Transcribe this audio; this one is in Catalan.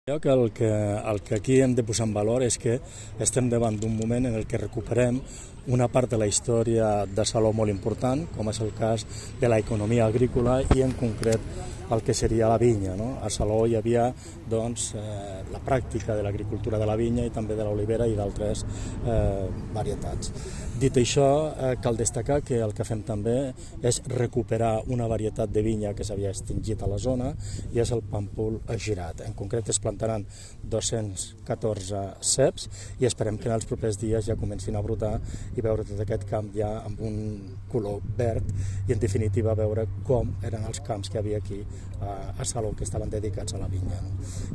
Jo que el que aquí hem de posar en valor és que estem davant d'un moment en el que recuperem una part de la història de Salou molt important, com és el cas de l'economia agrícola i en concret el que seria la vinya. A Salou hi havia la pràctica de l'agricultura de la vinya i també de l'olivera i d'altres varietats. Dit això, cal destacar que el que fem també és recuperar una varietat de vinya que s'havia extingit a la zona i és el pàmpol girat. En concret es plantaran 214 ceps i esperem que en els propers dies ja comencin a brotar i veure tot aquest camp ja amb un color verd i en definitiva veure com eren els camps que hi havia aquí a Salou que estaven dedicats a la vinya.